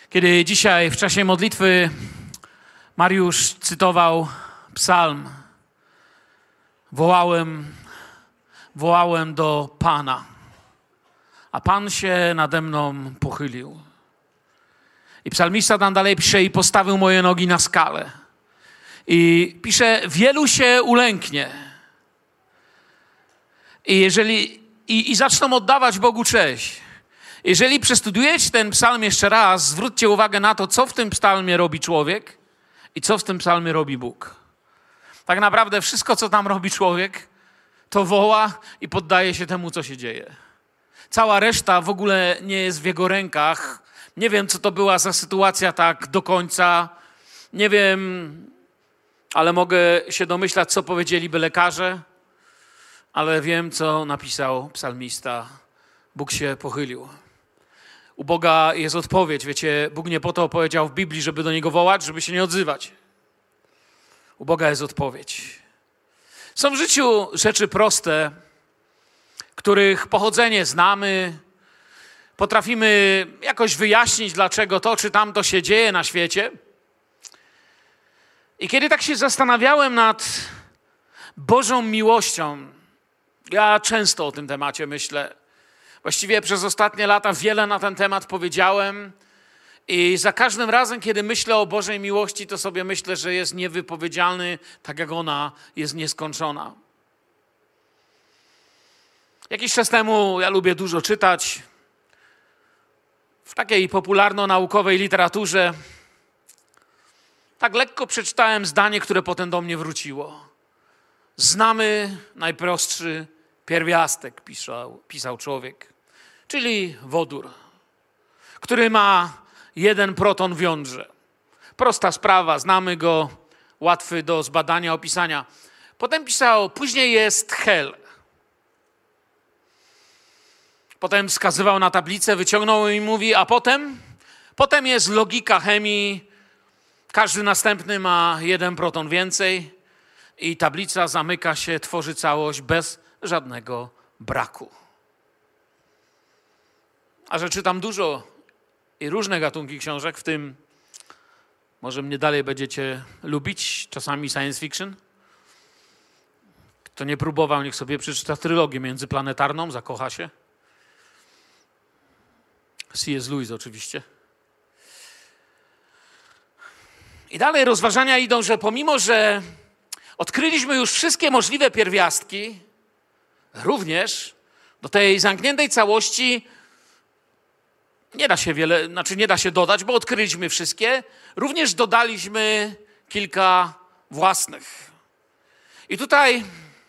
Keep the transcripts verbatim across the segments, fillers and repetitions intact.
Kiedy dzisiaj w czasie modlitwy Mariusz cytował psalm, wołałem, wołałem do Pana, a Pan się nade mną pochylił. I psalmista tam dalej pisze, i postawił moje nogi na skalę. I pisze, wielu się ulęknie. I jeżeli i, i zaczną oddawać Bogu cześć. Jeżeli przestudiujecie ten psalm jeszcze raz, zwróćcie uwagę na to, co w tym psalmie robi człowiek i co w tym psalmie robi Bóg. Tak naprawdę wszystko, co tam robi człowiek, to woła i poddaje się temu, co się dzieje. Cała reszta w ogóle nie jest w jego rękach. Nie wiem, co to była za sytuacja tak do końca. Nie wiem, ale mogę się domyślać, co powiedzieliby lekarze. Ale wiem, co napisał psalmista. Bóg się pochylił. U Boga jest odpowiedź. Wiecie, Bóg nie po to powiedział w Biblii, żeby do Niego wołać, żeby się nie odzywać. U Boga jest odpowiedź. Są w życiu rzeczy proste, których pochodzenie znamy. Potrafimy jakoś wyjaśnić, dlaczego to czy tamto się dzieje na świecie. I kiedy tak się zastanawiałem nad Bożą miłością, ja często o tym temacie myślę. Właściwie przez ostatnie lata wiele na ten temat powiedziałem i za każdym razem, kiedy myślę o Bożej miłości, to sobie myślę, że jest niewypowiedzialny, tak jak ona jest nieskończona. Jakiś czas temu, ja lubię dużo czytać, w takiej popularno-naukowej literaturze tak lekko przeczytałem zdanie, które potem do mnie wróciło. Znamy najprostszy pierwiastek, pisał, pisał człowiek, czyli wodór, który ma jeden proton w jądrze. Prosta sprawa, znamy go, łatwy do zbadania, opisania. Potem pisał, później jest hel. Potem wskazywał na tablicę, wyciągnął i mówi, a potem? Potem jest logika chemii, każdy następny ma jeden proton więcej i tablica zamyka się, tworzy całość bez żadnego braku. A że czytam dużo i różne gatunki książek, w tym może mnie dalej będziecie lubić, czasami science fiction. Kto nie próbował, niech sobie przeczyta trylogię międzyplanetarną, zakocha się. C S Lewis oczywiście. I dalej rozważania idą, że pomimo, że odkryliśmy już wszystkie możliwe pierwiastki, również do tej zamkniętej całości nie da się wiele, znaczy nie da się dodać, bo odkryliśmy wszystkie, również dodaliśmy kilka własnych. I tutaj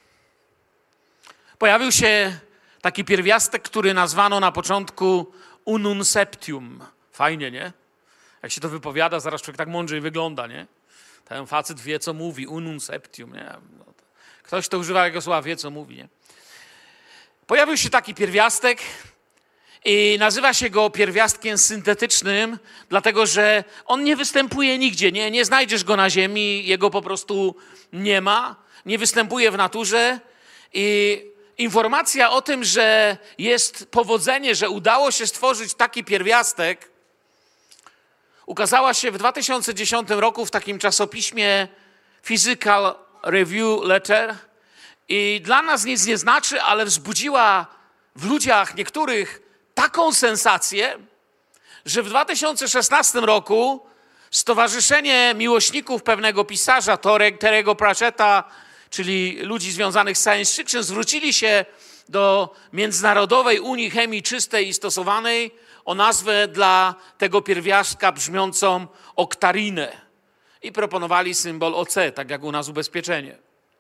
pojawił się taki pierwiastek, który nazwano na początku unum septium. Fajnie, nie? Jak się to wypowiada, zaraz człowiek tak mądrzej wygląda, nie? Ten facet wie, co mówi, unum septium, nie? Ktoś, kto używa tego słowa, wie, co mówi, nie? Pojawił się taki pierwiastek i nazywa się go pierwiastkiem syntetycznym, dlatego że on nie występuje nigdzie, nie, nie znajdziesz go na ziemi, jego po prostu nie ma, nie występuje w naturze i informacja o tym, że jest powodzenie, że udało się stworzyć taki pierwiastek, ukazała się w dwa tysiące dziesiątym roku w takim czasopiśmie Physical Review Letter i dla nas nic nie znaczy, ale wzbudziła w ludziach niektórych taką sensację, że w dwa tysiące szesnastym roku Stowarzyszenie Miłośników pewnego pisarza, Terry'ego Pratchetta, czyli ludzi związanych z science fiction, zwrócili się do Międzynarodowej Unii Chemii Czystej i Stosowanej o nazwę dla tego pierwiastka brzmiącą oktarinę i proponowali symbol O C, tak jak u nas ubezpieczenie.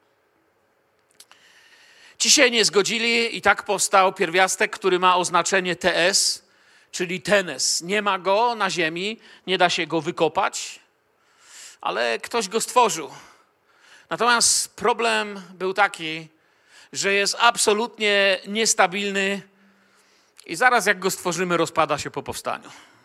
Ci się nie zgodzili i tak powstał pierwiastek, który ma oznaczenie T S, czyli tenes. Nie ma go na ziemi, nie da się go wykopać, ale ktoś go stworzył. Natomiast problem był taki, że jest absolutnie niestabilny i zaraz jak go stworzymy, rozpada się po powstaniu.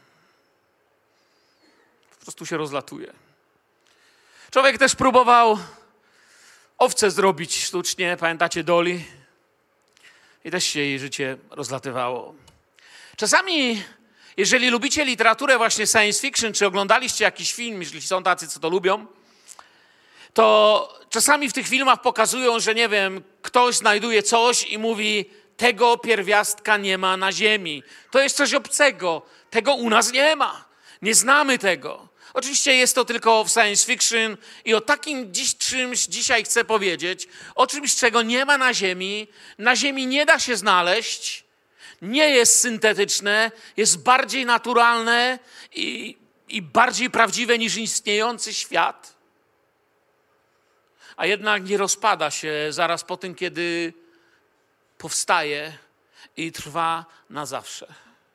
Po prostu się rozlatuje. Człowiek też próbował owce zrobić sztucznie, pamiętacie Dolly? I też się jej życie rozlatywało. Czasami Jeżeli lubicie literaturę właśnie science fiction, czy oglądaliście jakiś film, jeśli są tacy, co to lubią, to czasami w tych filmach pokazują, że nie wiem, ktoś znajduje coś i mówi, tego pierwiastka nie ma na ziemi. To jest coś obcego. Tego u nas nie ma. Nie znamy tego. Oczywiście jest to tylko w science fiction i o takim dziś, czymś dzisiaj chcę powiedzieć, o czymś, czego nie ma na ziemi, na ziemi nie da się znaleźć, nie jest syntetyczne, jest bardziej naturalne i, i bardziej prawdziwe niż istniejący świat. A jednak nie rozpada się zaraz po tym, kiedy powstaje i trwa na zawsze.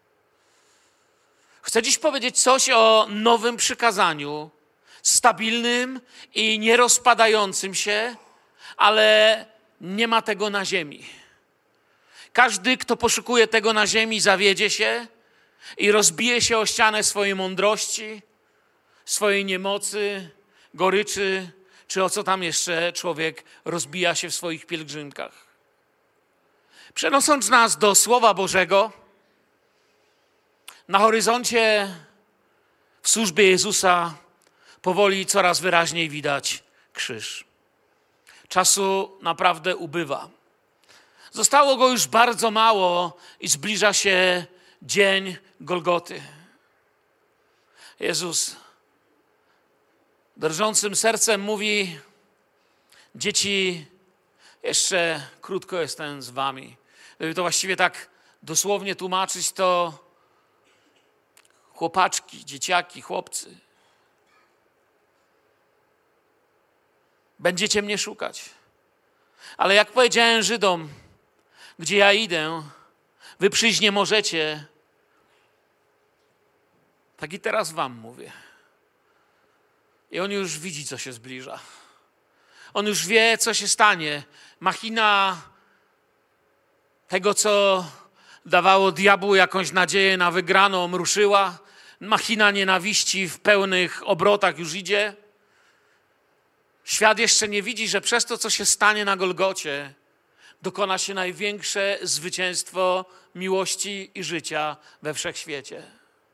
Chcę dziś powiedzieć coś o nowym przykazaniu, stabilnym i nierozpadającym się, ale nie ma tego na ziemi. Każdy, kto poszukuje tego na ziemi, zawiedzie się i rozbije się o ścianę swojej mądrości, swojej niemocy, goryczy, czy o co tam jeszcze człowiek rozbija się w swoich pielgrzymkach. Przenosząc nas do Słowa Bożego, na horyzoncie w służbie Jezusa powoli coraz wyraźniej widać krzyż. Czasu naprawdę ubywa. Zostało go już bardzo mało i zbliża się dzień Golgoty. Jezus drżącym sercem mówi: dzieci, jeszcze krótko jestem z wami. Gdyby to właściwie tak dosłownie tłumaczyć, to chłopaczki, dzieciaki, chłopcy, będziecie mnie szukać. Ale jak powiedziałem Żydom, gdzie ja idę, wy przyjść nie możecie. Tak i teraz wam mówię. I on już widzi, co się zbliża. On już wie, co się stanie. Machina tego, co dawało diabłu jakąś nadzieję na wygraną, ruszyła. Machina nienawiści w pełnych obrotach już idzie. Świat jeszcze nie widzi, że przez to, co się stanie na Golgocie, dokona się największe zwycięstwo miłości i życia we wszechświecie.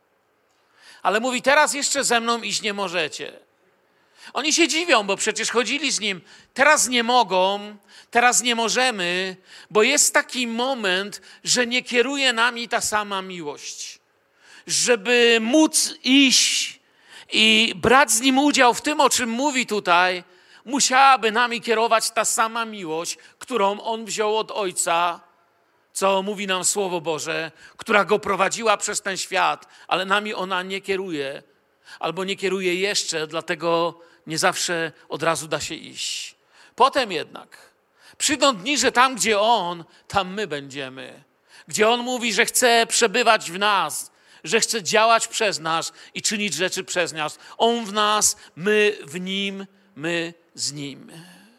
Ale mówi, teraz jeszcze ze mną iść nie możecie. Oni się dziwią, bo przecież chodzili z Nim. Teraz nie mogą, teraz nie możemy, bo jest taki moment, że nie kieruje nami ta sama miłość. Żeby móc iść i brać z Nim udział w tym, o czym mówi tutaj, musiałaby nami kierować ta sama miłość, którą On wziął od Ojca, co mówi nam Słowo Boże, która Go prowadziła przez ten świat, ale nami ona nie kieruje, albo nie kieruje jeszcze, dlatego nie zawsze od razu da się iść. Potem jednak przyjdą dni, że tam, gdzie On, tam my będziemy. Gdzie On mówi, że chce przebywać w nas, że chce działać przez nas i czynić rzeczy przez nas. On w nas, my w Nim, my z Nim.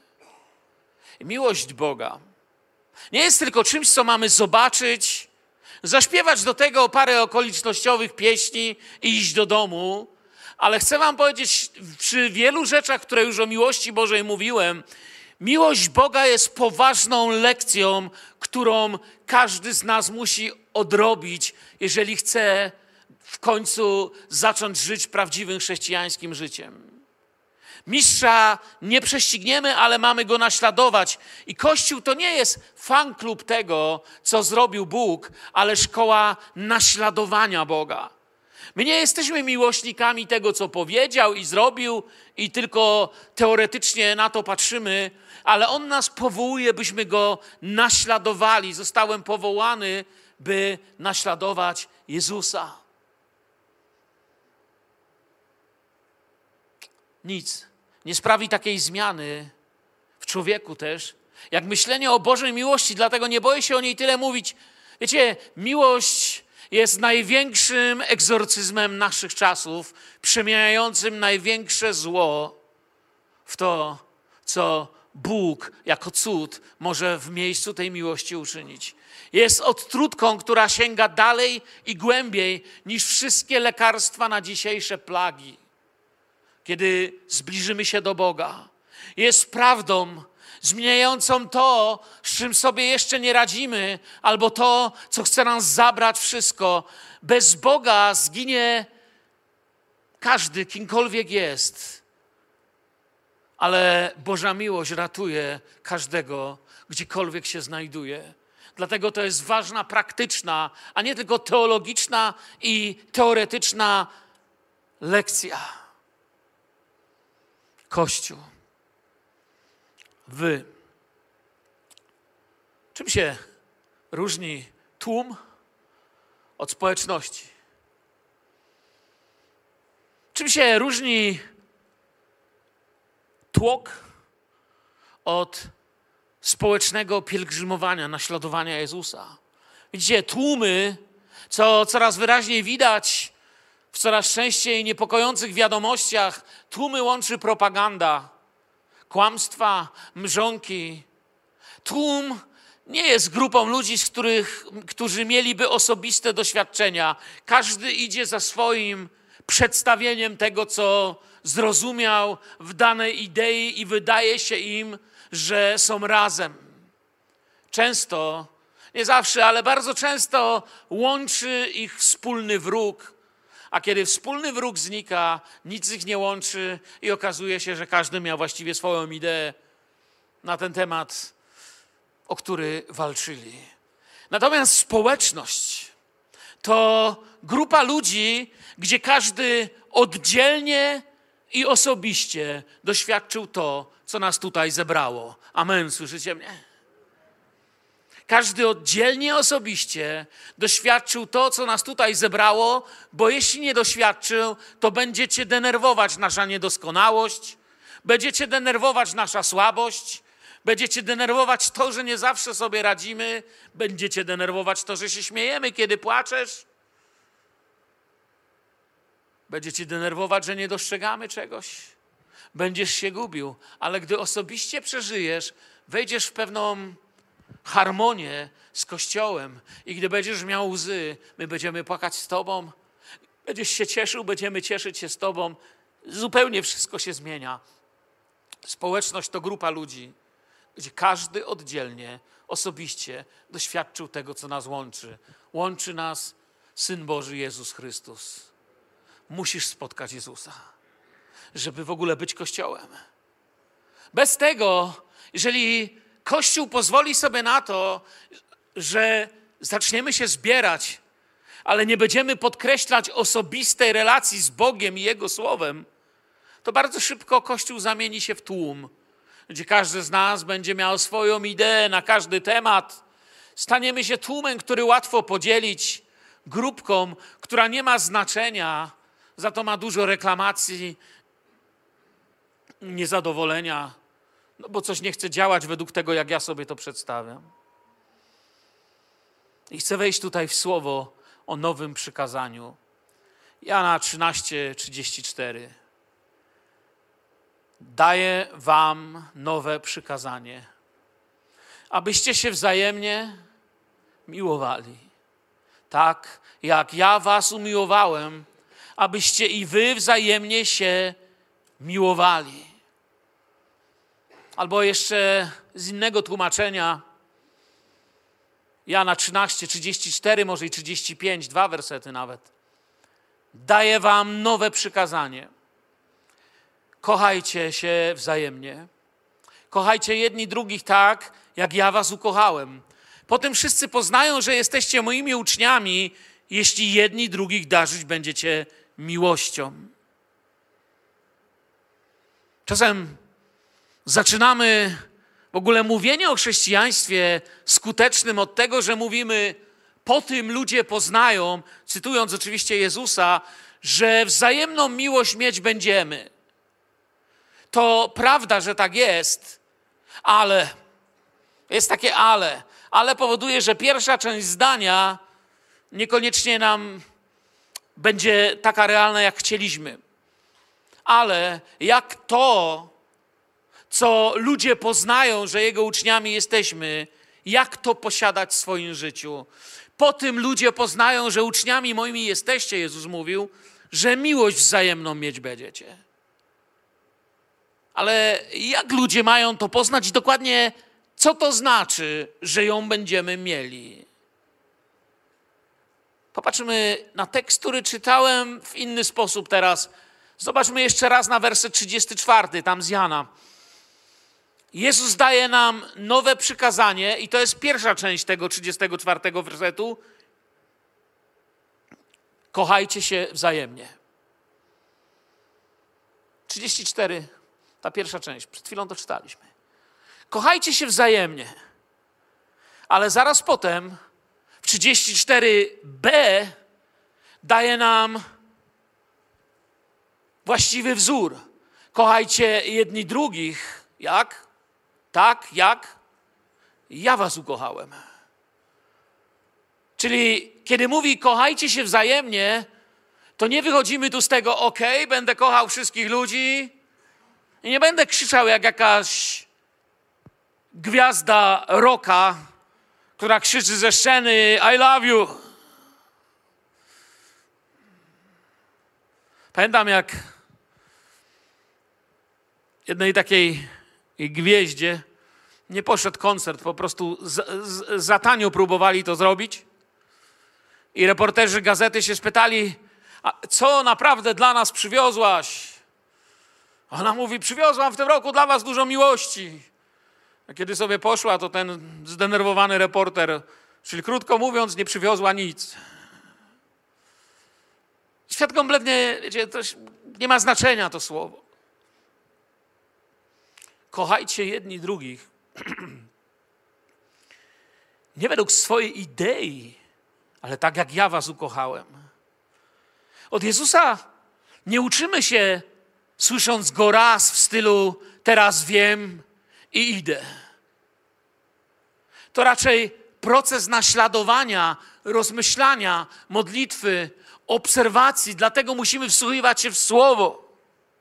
I miłość Boga nie jest tylko czymś, co mamy zobaczyć, zaśpiewać do tego parę okolicznościowych pieśni i iść do domu, ale chcę wam powiedzieć, przy wielu rzeczach, które już o miłości Bożej mówiłem, miłość Boga jest poważną lekcją, którą każdy z nas musi odrobić, jeżeli chce w końcu zacząć żyć prawdziwym chrześcijańskim życiem. Mistrza nie prześcigniemy, ale mamy go naśladować. I Kościół to nie jest fanklub tego, co zrobił Bóg, ale szkoła naśladowania Boga. My nie jesteśmy miłośnikami tego, co powiedział i zrobił i tylko teoretycznie na to patrzymy, ale On nas powołuje, byśmy Go naśladowali. Zostałem powołany, by naśladować Jezusa. Nic nie sprawi takiej zmiany w człowieku też, jak myślenie o Bożej miłości, dlatego nie boję się o niej tyle mówić. Wiecie, miłość jest największym egzorcyzmem naszych czasów, przemieniającym największe zło w to, co Bóg jako cud może w miejscu tej miłości uczynić. Jest odtrutką, która sięga dalej i głębiej niż wszystkie lekarstwa na dzisiejsze plagi. Kiedy zbliżymy się do Boga. Jest prawdą, zmieniającą to, z czym sobie jeszcze nie radzimy, albo to, co chce nas zabrać wszystko. Bez Boga zginie każdy, kimkolwiek jest. Ale Boża miłość ratuje każdego, gdziekolwiek się znajduje. Dlatego to jest ważna, praktyczna, a nie tylko teologiczna i teoretyczna lekcja. Kościół. Wy. Czym się różni tłum od społeczności? Czym się różni tłok od społecznego pielgrzymowania, naśladowania Jezusa? Widzicie, tłumy, co coraz wyraźniej widać w coraz częściej niepokojących wiadomościach, tłumy łączy propaganda, kłamstwa, mrzonki. Tłum nie jest grupą ludzi, z których, którzy mieliby osobiste doświadczenia. Każdy idzie za swoim przedstawieniem tego, co zrozumiał w danej idei i wydaje się im, że są razem. Często, nie zawsze, ale bardzo często łączy ich wspólny wróg. A kiedy wspólny wróg znika, nic ich nie łączy i okazuje się, że każdy miał właściwie swoją ideę na ten temat, o który walczyli. Natomiast społeczność to grupa ludzi, gdzie każdy oddzielnie i osobiście doświadczył to, co nas tutaj zebrało. Amen, słyszycie mnie? Każdy oddzielnie, osobiście doświadczył to, co nas tutaj zebrało, bo jeśli nie doświadczył, to będzie cię denerwować nasza niedoskonałość, będzie cię denerwować nasza słabość, będzie cię denerwować to, że nie zawsze sobie radzimy, będzie cię denerwować to, że się śmiejemy, kiedy płaczesz, będzie cię denerwować, że nie dostrzegamy czegoś, będziesz się gubił, ale gdy osobiście przeżyjesz, wejdziesz w pewną harmonię z Kościołem i gdy będziesz miał łzy, my będziemy płakać z Tobą, będziesz się cieszył, będziemy cieszyć się z Tobą. Zupełnie wszystko się zmienia. Społeczność to grupa ludzi, gdzie każdy oddzielnie, osobiście doświadczył tego, co nas łączy. Łączy nas Syn Boży Jezus Chrystus. Musisz spotkać Jezusa, żeby w ogóle być Kościołem. Bez tego, jeżeli Kościół pozwoli sobie na to, że zaczniemy się zbierać, ale nie będziemy podkreślać osobistej relacji z Bogiem i Jego Słowem, to bardzo szybko Kościół zamieni się w tłum, gdzie każdy z nas będzie miał swoją ideę na każdy temat. Staniemy się tłumem, który łatwo podzielić, grupką, która nie ma znaczenia, za to ma dużo reklamacji, niezadowolenia, no bo coś nie chce działać według tego, jak ja sobie to przedstawiam. I chcę wejść tutaj w słowo o nowym przykazaniu. Jana trzynaście trzydzieści cztery. Daję wam nowe przykazanie, abyście się wzajemnie miłowali. Tak jak ja was umiłowałem, abyście i wy wzajemnie się miłowali. Albo jeszcze z innego tłumaczenia, Jana trzynaście trzydzieści cztery, może i trzydzieści pięć, dwa wersety nawet. Daję wam nowe przykazanie. Kochajcie się wzajemnie. Kochajcie jedni drugich tak, jak ja was ukochałem. Potem wszyscy poznają, że jesteście moimi uczniami, jeśli jedni drugich darzyć będziecie miłością. Czasem zaczynamy w ogóle mówienie o chrześcijaństwie skutecznym od tego, że mówimy, po tym ludzie poznają, cytując oczywiście Jezusa, że wzajemną miłość mieć będziemy. To prawda, że tak jest, ale, jest takie ale, ale powoduje, że pierwsza część zdania niekoniecznie nam będzie taka realna, jak chcieliśmy. Ale jak to, co ludzie poznają, że Jego uczniami jesteśmy, jak to posiadać w swoim życiu. Po tym ludzie poznają, że uczniami moimi jesteście, Jezus mówił, że miłość wzajemną mieć będziecie. Ale jak ludzie mają to poznać i dokładnie co to znaczy, że ją będziemy mieli? Popatrzmy na tekst, który czytałem w inny sposób teraz. Zobaczmy jeszcze raz na werset trzydziesty czwarty, tam z Jana. Jezus daje nam nowe przykazanie i to jest pierwsza część tego trzydziestego czwartego wersetu. Kochajcie się wzajemnie. trzydzieści cztery, ta pierwsza część, przed chwilą to czytaliśmy. Kochajcie się wzajemnie. Ale zaraz potem w trzydzieści cztery b daje nam właściwy wzór. Kochajcie jedni drugich. Jak? Tak, jak? Ja was ukochałem. Czyli kiedy mówi kochajcie się wzajemnie, to nie wychodzimy tu z tego, okej, będę kochał wszystkich ludzi i nie będę krzyczał jak jakaś gwiazda rocka, która krzyczy ze sceny I love you. Pamiętam jak jednej takiej gwieździe nie poszedł koncert, po prostu z, z, za tanio próbowali to zrobić i reporterzy gazety się spytali, a co naprawdę dla nas przywiozłaś? Ona mówi, przywiozłam w tym roku dla was dużo miłości. A kiedy sobie poszła, to ten zdenerwowany reporter, czyli krótko mówiąc, nie przywiozła nic. Świat kompletnie, wiecie, to nie ma znaczenia to słowo. Kochajcie jedni drugich. Nie według swojej idei, ale tak jak ja was ukochałem. Od Jezusa nie uczymy się, słysząc go raz w stylu teraz wiem i idę. To raczej proces naśladowania, rozmyślania, modlitwy, obserwacji. Dlatego musimy wsłuchiwać się w Słowo.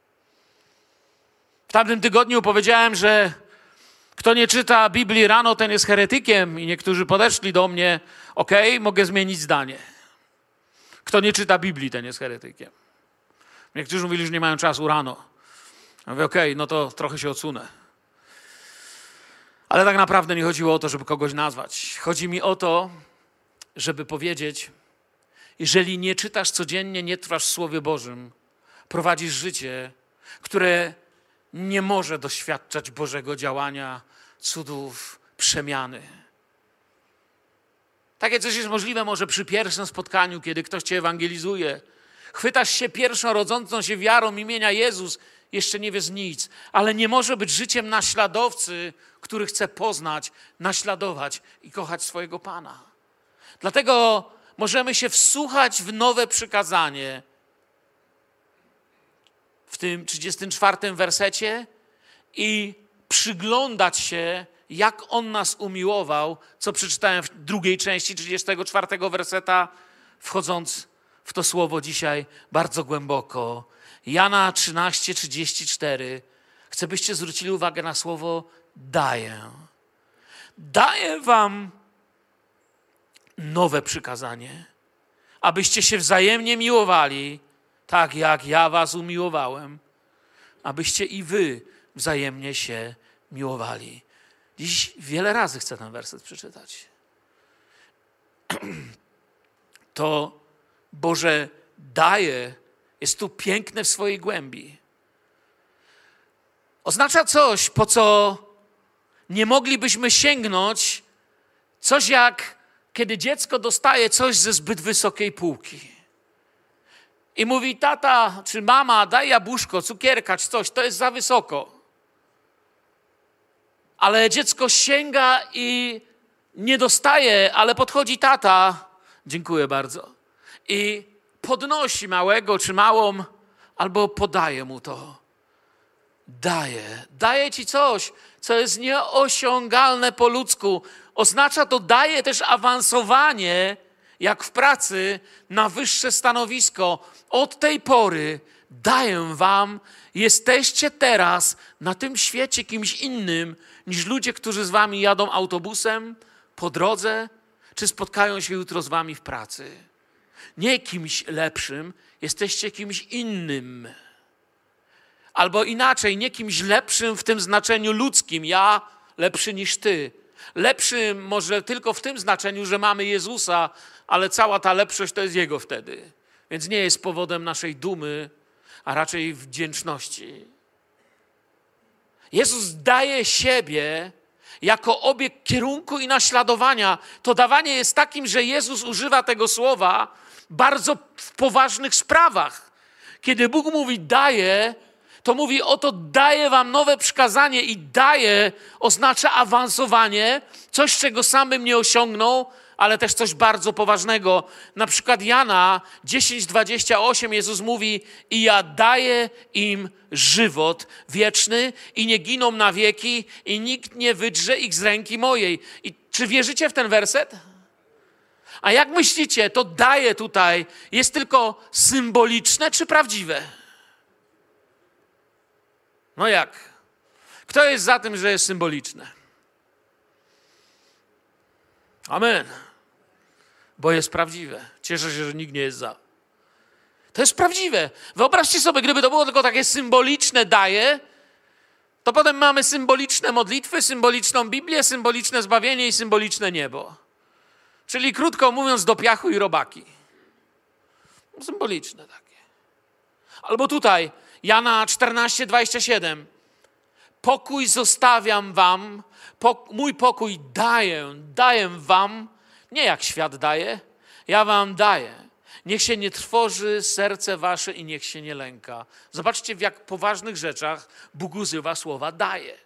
W tamtym tygodniu powiedziałem, że kto nie czyta Biblii rano, ten jest heretykiem i niektórzy podeszli do mnie, okej, okay, mogę zmienić zdanie. Kto nie czyta Biblii, ten jest heretykiem. Niektórzy mówili, że nie mają czasu rano. Ja mówię, okej, okay, no to trochę się odsunę. Ale tak naprawdę nie chodziło o to, żeby kogoś nazwać. Chodzi mi o to, żeby powiedzieć, jeżeli nie czytasz codziennie, nie trwasz w Słowie Bożym, prowadzisz życie, które nie może doświadczać Bożego działania, cudów, przemiany. Takie coś jest możliwe może przy pierwszym spotkaniu, kiedy ktoś cię ewangelizuje. Chwytasz się pierwszą rodzącą się wiarą imienia Jezus, jeszcze nie wiesz nic, ale nie może być życiem naśladowcy, który chce poznać, naśladować i kochać swojego Pana. Dlatego możemy się wsłuchać w nowe przykazanie. W tym trzydziestym czwartym wersecie i przyglądać się, jak On nas umiłował, co przeczytałem w drugiej części trzydziestego czwartego werseta, wchodząc w to słowo dzisiaj bardzo głęboko. Jana trzynaście trzydzieści cztery. Chcę, byście zwrócili uwagę na słowo daję. Daję wam nowe przykazanie, abyście się wzajemnie miłowali, tak jak ja was umiłowałem, abyście i wy wzajemnie się miłowali. Dziś wiele razy chcę ten werset przeczytać. To Boże daje jest tu piękne w swojej głębi. Oznacza coś, po co nie moglibyśmy sięgnąć, coś jak kiedy dziecko dostaje coś ze zbyt wysokiej półki. I mówi, tata czy mama, daj jabłuszko, cukierka czy coś, to jest za wysoko. Ale dziecko sięga i nie dostaje, ale podchodzi tata, dziękuję bardzo, i podnosi małego czy małą, albo podaje mu to. Daje, daje ci coś, co jest nieosiągalne po ludzku. Oznacza to, daje też awansowanie, jak w pracy, na wyższe stanowisko. Od tej pory daję wam, jesteście teraz na tym świecie kimś innym, niż ludzie, którzy z wami jadą autobusem po drodze, czy spotkają się jutro z wami w pracy. Nie kimś lepszym, jesteście kimś innym. Albo inaczej, nie kimś lepszym w tym znaczeniu ludzkim. Ja lepszy niż ty. Lepszy może tylko w tym znaczeniu, że mamy Jezusa, ale cała ta lepszość to jest Jego wtedy. Więc nie jest powodem naszej dumy, a raczej wdzięczności. Jezus daje siebie jako obiekt kierunku i naśladowania. To dawanie jest takim, że Jezus używa tego słowa bardzo w poważnych sprawach. Kiedy Bóg mówi daje, to mówi oto daję wam nowe przykazanie i daję oznacza awansowanie, coś czego sam bym nie osiągnął, ale też coś bardzo poważnego. Na przykład Jana dziesięć dwadzieścia osiem Jezus mówi i ja daję im żywot wieczny i nie giną na wieki i nikt nie wydrze ich z ręki mojej. I czy wierzycie w ten werset? A jak myślicie, to daję tutaj jest tylko symboliczne czy prawdziwe? No jak? Kto jest za tym, że jest symboliczne? Amen. Bo jest prawdziwe. Cieszę się, że nikt nie jest za. To jest prawdziwe. Wyobraźcie sobie, gdyby to było tylko takie symboliczne daje, to potem mamy symboliczne modlitwy, symboliczną Biblię, symboliczne zbawienie i symboliczne niebo. Czyli krótko mówiąc do piachu i robaki. Symboliczne takie. Albo tutaj Jana czternaście dwadzieścia siedem. Pokój zostawiam wam, pok- mój pokój daję, daję wam, nie jak świat daje, ja wam daję. Niech się nie trwoży serce wasze i niech się nie lęka. Zobaczcie, w jak poważnych rzeczach Bóg używa słowa daje.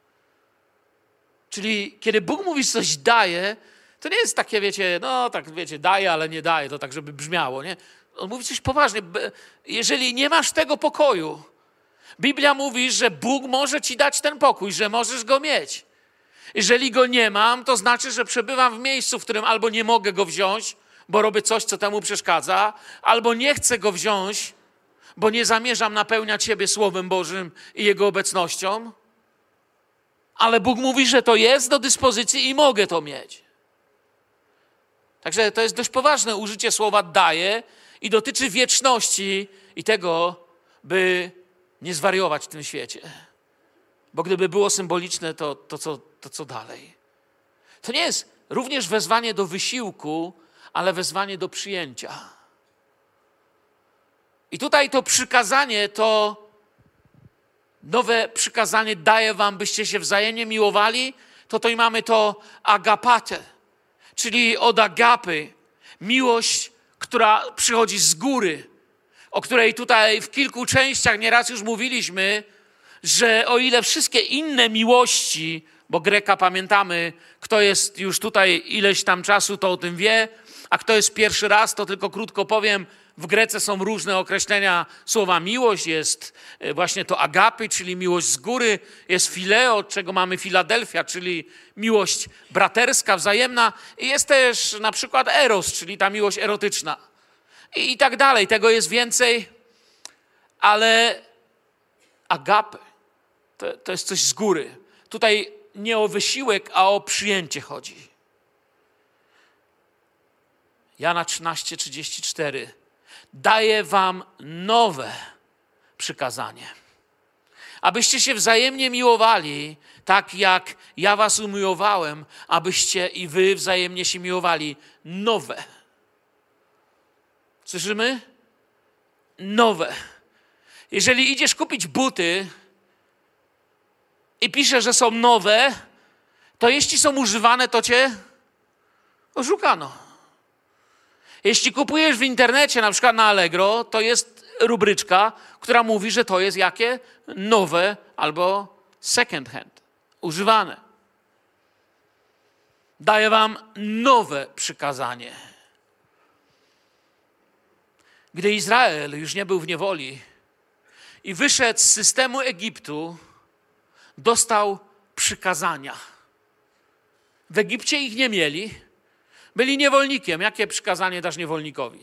Czyli kiedy Bóg mówi coś daje, to nie jest takie, wiecie, no tak wiecie, daje, ale nie daje, to tak, żeby brzmiało, nie? On mówi coś poważnie. Jeżeli nie masz tego pokoju, Biblia mówi, że Bóg może ci dać ten pokój, że możesz go mieć. Jeżeli go nie mam, to znaczy, że przebywam w miejscu, w którym albo nie mogę go wziąć, bo robię coś, co temu przeszkadza, albo nie chcę go wziąć, bo nie zamierzam napełniać siebie Słowem Bożym i Jego obecnością. Ale Bóg mówi, że to jest do dyspozycji i mogę to mieć. Także to jest dość poważne użycie słowa daje i dotyczy wieczności i tego, by nie zwariować w tym świecie. Bo gdyby było symboliczne, to, to, co, to co dalej? To nie jest również wezwanie do wysiłku, ale wezwanie do przyjęcia. I tutaj to przykazanie, to nowe przykazanie daję wam, byście się wzajemnie miłowali, to tutaj mamy to agapate, czyli od agapy, miłość, która przychodzi z góry, o której tutaj w kilku częściach nieraz już mówiliśmy, że o ile wszystkie inne miłości, bo Greka pamiętamy, kto jest już tutaj ileś tam czasu, to o tym wie, a kto jest pierwszy raz, to tylko krótko powiem, w Grece są różne określenia słowa miłość, jest właśnie to agapy, czyli miłość z góry, jest fileo, od czego mamy Filadelfia, czyli miłość braterska, wzajemna i jest też na przykład eros, czyli ta miłość erotyczna i, i tak dalej, tego jest więcej, ale agapy to, to jest coś z góry. Tutaj nie o wysiłek, a o przyjęcie chodzi. Jana trzynaście trzydzieści cztery. Daję wam nowe przykazanie. Abyście się wzajemnie miłowali, tak jak ja was umiłowałem, abyście i wy wzajemnie się miłowali. Nowe. Słyszymy? Nowe. Jeżeli idziesz kupić buty i pisze, że są nowe, to jeśli są używane, to cię oszukano. Jeśli kupujesz w internecie, na przykład na Allegro, to jest rubryczka, która mówi, że to jest jakie? Nowe albo second hand, używane. Daję wam nowe przykazanie. Gdy Izrael już nie był w niewoli i wyszedł z systemu Egiptu, dostał przykazania. W Egipcie ich nie mieli. Byli niewolnikiem. Jakie przykazanie dasz niewolnikowi?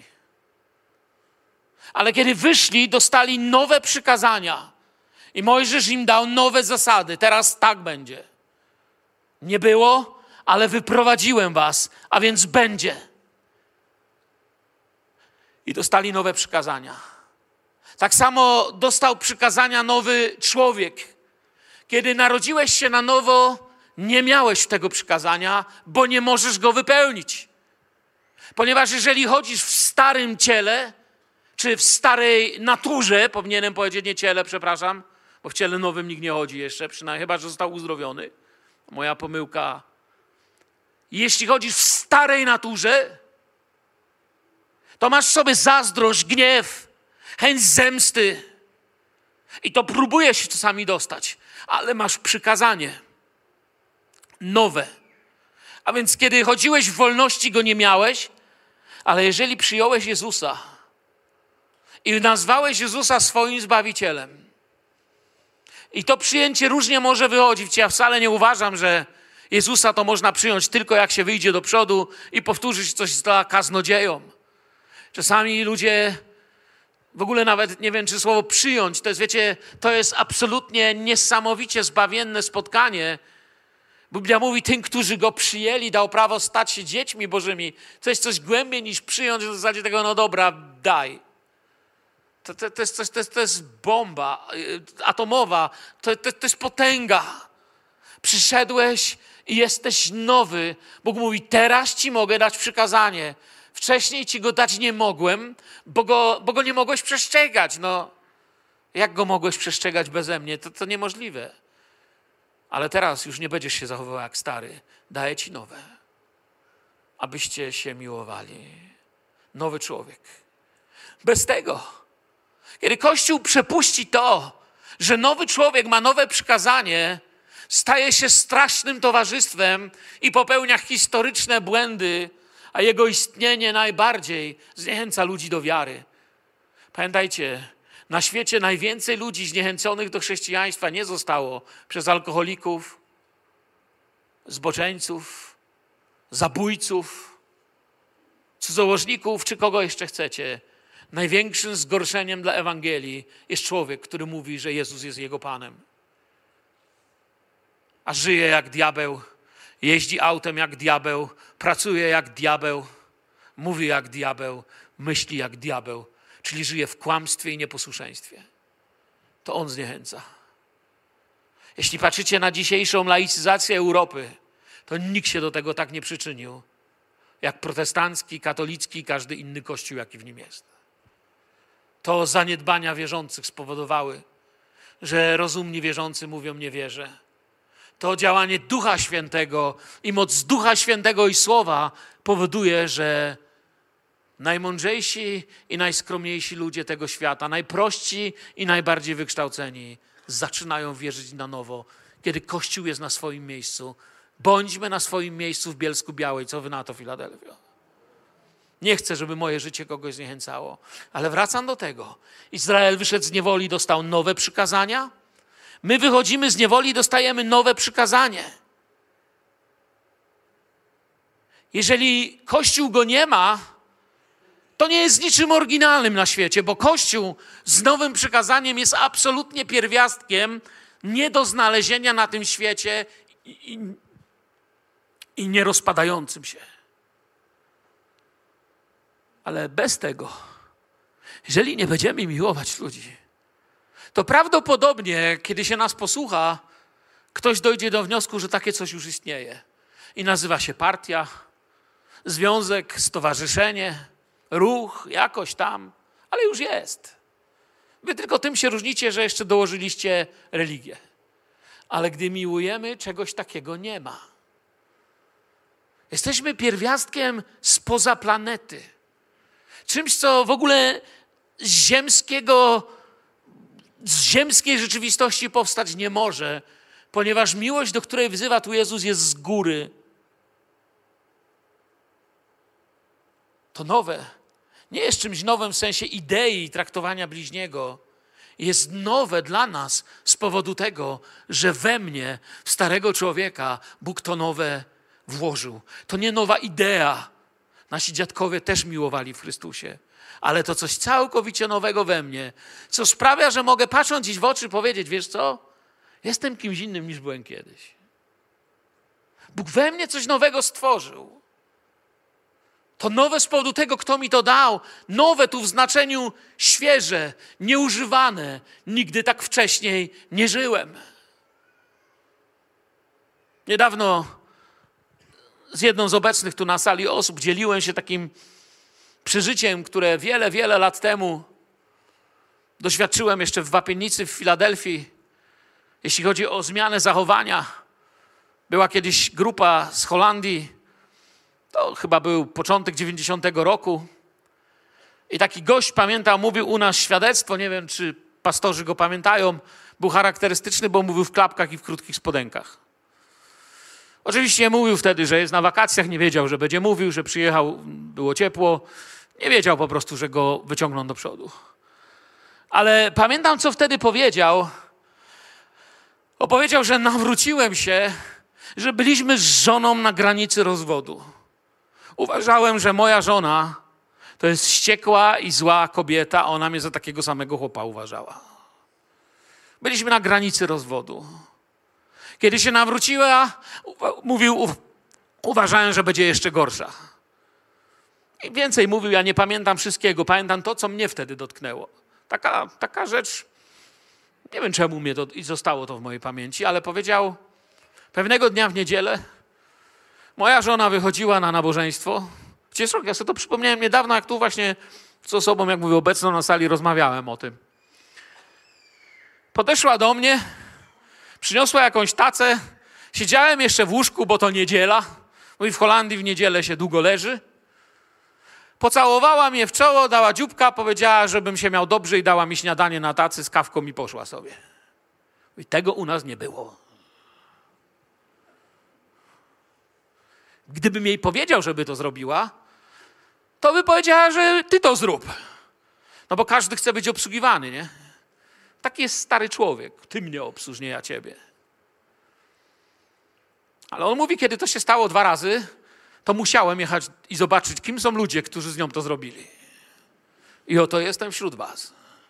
Ale kiedy wyszli, dostali nowe przykazania. I Mojżesz im dał nowe zasady. Teraz tak będzie. Nie było, ale wyprowadziłem was, a więc będzie. I dostali nowe przykazania. Tak samo dostał przykazania nowy człowiek. Kiedy narodziłeś się na nowo, nie miałeś tego przykazania, bo nie możesz go wypełnić. Ponieważ jeżeli chodzisz w starym ciele, czy w starej naturze, powinienem powiedzieć nie ciele, przepraszam, bo w ciele nowym nikt nie chodzi jeszcze, przynajmniej chyba, że został uzdrowiony. Moja pomyłka. Jeśli chodzisz w starej naturze, to masz w sobie zazdrość, gniew, chęć zemsty. I to próbujesz się czasami dostać, ale masz przykazanie nowe. A więc kiedy chodziłeś w wolności, go nie miałeś, ale jeżeli przyjąłeś Jezusa i nazwałeś Jezusa swoim Zbawicielem, i to przyjęcie różnie może wychodzić. Ja wcale nie uważam, że Jezusa to można przyjąć tylko jak się wyjdzie do przodu i powtórzyć coś dla kaznodziejom. Czasami ludzie, w ogóle nawet nie wiem, czy słowo przyjąć, to jest, wiecie, to jest absolutnie niesamowicie zbawienne spotkanie. Biblia mówi, tym, którzy go przyjęli, dał prawo stać się dziećmi bożymi. To jest coś głębiej niż przyjąć w zasadzie tego, no dobra, daj. To, to, to, jest, coś, to, jest, to jest bomba atomowa, to, to, to jest potęga. Przyszedłeś i jesteś nowy. Bóg mówi, teraz ci mogę dać przykazanie. Wcześniej ci go dać nie mogłem, bo go, bo go nie mogłeś przestrzegać. No, jak go mogłeś przestrzegać beze mnie? To, to niemożliwe. Ale teraz już nie będziesz się zachowywał jak stary. Daję ci nowe, abyście się miłowali. Nowy człowiek. Bez tego, kiedy Kościół przepuści to, że nowy człowiek ma nowe przykazanie, staje się strasznym towarzystwem i popełnia historyczne błędy, a jego istnienie najbardziej zniechęca ludzi do wiary. Pamiętajcie, na świecie najwięcej ludzi zniechęconych do chrześcijaństwa nie zostało przez alkoholików, zboczeńców, zabójców, cudzołożników, czy kogo jeszcze chcecie. Największym zgorszeniem dla Ewangelii jest człowiek, który mówi, że Jezus jest jego Panem. A żyje jak diabeł, jeździ autem jak diabeł, pracuje jak diabeł, mówi jak diabeł, myśli jak diabeł, czyli żyje w kłamstwie i nieposłuszeństwie. To on zniechęca. Jeśli patrzycie na dzisiejszą laicyzację Europy, to nikt się do tego tak nie przyczynił, jak protestancki, katolicki i każdy inny kościół, jaki w nim jest. To zaniedbania wierzących spowodowały, że rozumni wierzący mówią nie wierzę. To działanie Ducha Świętego i moc Ducha Świętego i Słowa powoduje, że najmądrzejsi i najskromniejsi ludzie tego świata, najprości i najbardziej wykształceni zaczynają wierzyć na nowo, kiedy Kościół jest na swoim miejscu. Bądźmy na swoim miejscu w Bielsku Białej. Co wy na to, Filadelfia? Nie chcę, żeby moje życie kogoś zniechęcało. Ale wracam do tego. Izrael wyszedł z niewoli, dostał nowe przykazania. My wychodzimy z niewoli i dostajemy nowe przykazanie. Jeżeli Kościół go nie ma, to nie jest niczym oryginalnym na świecie, bo Kościół z nowym przykazaniem jest absolutnie pierwiastkiem nie do znalezienia na tym świecie i, i, i nie rozpadającym się. Ale bez tego, jeżeli nie będziemy miłować ludzi, to prawdopodobnie, kiedy się nas posłucha, ktoś dojdzie do wniosku, że takie coś już istnieje. I nazywa się partia, związek, stowarzyszenie, ruch, jakoś tam, ale już jest. Wy tylko tym się różnicie, że jeszcze dołożyliście religię. Ale gdy miłujemy, czegoś takiego nie ma. Jesteśmy pierwiastkiem spoza planety. Czymś, co w ogóle z ziemskiego, z ziemskiej rzeczywistości powstać nie może, ponieważ miłość, do której wzywa tu Jezus, jest z góry. To nowe. Nie jest czymś nowym w sensie idei traktowania bliźniego. Jest nowe dla nas z powodu tego, że we mnie, w starego człowieka, Bóg to nowe włożył. To nie nowa idea. Nasi dziadkowie też miłowali w Chrystusie. Ale to coś całkowicie nowego we mnie, co sprawia, że mogę patrząc dziś w oczy powiedzieć, wiesz co? Jestem kimś innym niż byłem kiedyś. Bóg we mnie coś nowego stworzył. To nowe z powodu tego, kto mi to dał. Nowe tu w znaczeniu świeże, nieużywane. Nigdy tak wcześniej nie żyłem. Niedawno z jedną z obecnych tu na sali osób dzieliłem się takim przeżyciem, które wiele, wiele lat temu doświadczyłem jeszcze w Wapiennicy w Filadelfii. Jeśli chodzi o zmianę zachowania, była kiedyś grupa z Holandii, to chyba był początek dziewięćdziesiątego roku i taki gość, pamiętam, mówił u nas świadectwo, nie wiem, czy pastorzy go pamiętają, był charakterystyczny, bo mówił w klapkach i w krótkich spodenkach. Oczywiście mówił wtedy, że jest na wakacjach, nie wiedział, że będzie mówił, że przyjechał, było ciepło, nie wiedział po prostu, że go wyciągną do przodu. Ale pamiętam, co wtedy powiedział. Opowiedział, że nawróciłem się, że byliśmy z żoną na granicy rozwodu. Uważałem, że moja żona to jest wściekła i zła kobieta, a ona mnie za takiego samego chłopa uważała. Byliśmy na granicy rozwodu. Kiedy się nawróciła, mówił, uważałem, że będzie jeszcze gorsza. I więcej mówił, ja nie pamiętam wszystkiego. Pamiętam to, co mnie wtedy dotknęło. Taka, taka rzecz, nie wiem czemu mnie to, i zostało to w mojej pamięci, ale powiedział, pewnego dnia w niedzielę moja żona wychodziła na nabożeństwo. Przecież ja sobie to przypomniałem niedawno, jak tu właśnie z osobą, jak mówię, obecną na sali rozmawiałem o tym. Podeszła do mnie, przyniosła jakąś tacę, siedziałem jeszcze w łóżku, bo to niedziela. Mówi, w Holandii w niedzielę się długo leży. Pocałowała mnie w czoło, dała dzióbka, powiedziała, żebym się miał dobrze i dała mi śniadanie na tacy z kawką i poszła sobie. I tego u nas nie było. Gdybym jej powiedział, żeby to zrobiła, to by powiedziała, że ty to zrób. No bo każdy chce być obsługiwany, nie? Taki jest stary człowiek. Ty mnie obsłuż, nie ja ciebie. Ale on mówi, kiedy to się stało dwa razy, to musiałem jechać i zobaczyć, kim są ludzie, którzy z nią to zrobili. I oto jestem wśród was.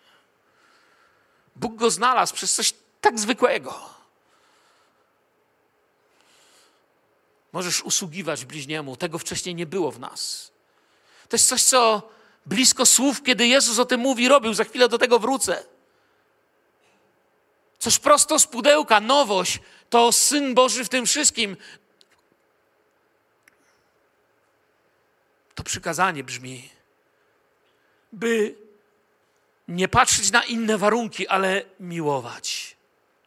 Bóg go znalazł przez coś tak zwykłego. Możesz usługiwać bliźniemu. Tego wcześniej nie było w nas. To jest coś, co blisko słów, kiedy Jezus o tym mówi, robił. Za chwilę do tego wrócę. Coś prosto z pudełka, nowość. To Syn Boży w tym wszystkim. To przykazanie brzmi, by nie patrzeć na inne warunki, ale miłować.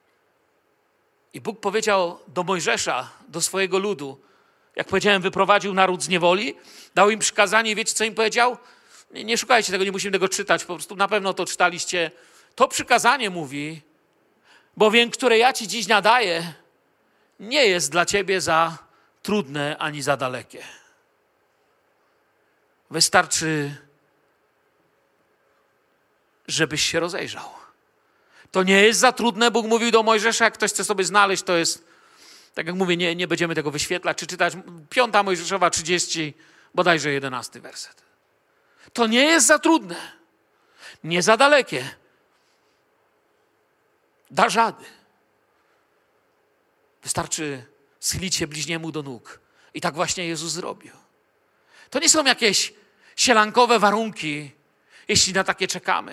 I Bóg powiedział do Mojżesza, do swojego ludu, jak powiedziałem, wyprowadził naród z niewoli, dał im przykazanie i wiecie, co im powiedział? Nie, nie szukajcie tego, nie musimy tego czytać, po prostu na pewno to czytaliście. To przykazanie mówi, bowiem, które ja ci dziś nadaję, nie jest dla ciebie za trudne ani za dalekie. Wystarczy, żebyś się rozejrzał. To nie jest za trudne. Bóg mówił do Mojżesza, jak ktoś chce sobie znaleźć, to jest, tak jak mówię, nie, nie będziemy tego wyświetlać, czy czytać. Piąta Mojżeszowa, trzydziesty, bodajże jedenasty werset. To nie jest za trudne. Nie za dalekie. Da rady. Wystarczy schylić się bliźniemu do nóg. I tak właśnie Jezus zrobił. To nie są jakieś sielankowe warunki, jeśli na takie czekamy.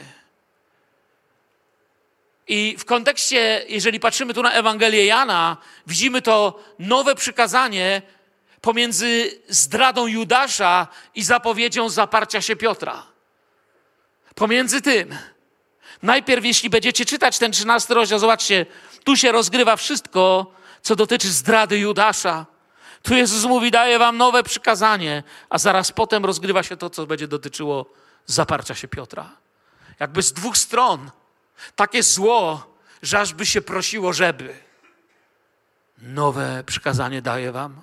I w kontekście, jeżeli patrzymy tu na Ewangelię Jana, widzimy to nowe przykazanie pomiędzy zdradą Judasza i zapowiedzią zaparcia się Piotra. Pomiędzy tym. Najpierw, jeśli będziecie czytać ten trzynasty rozdział, zobaczcie, tu się rozgrywa wszystko, co dotyczy zdrady Judasza. Tu Jezus mówi, daję wam nowe przykazanie, a zaraz potem rozgrywa się to, co będzie dotyczyło zaparcia się Piotra. Jakby z dwóch stron. Takie zło, że aż by się prosiło, żeby. Nowe przykazanie daję wam.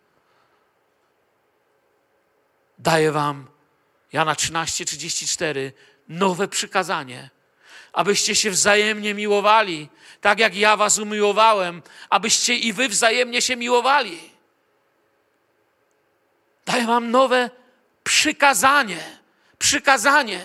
Daję wam, Jana trzynaście, trzydzieści cztery, nowe przykazanie. Abyście się wzajemnie miłowali, tak jak ja was umiłowałem, abyście i wy wzajemnie się miłowali. Daję wam nowe przykazanie. Przykazanie.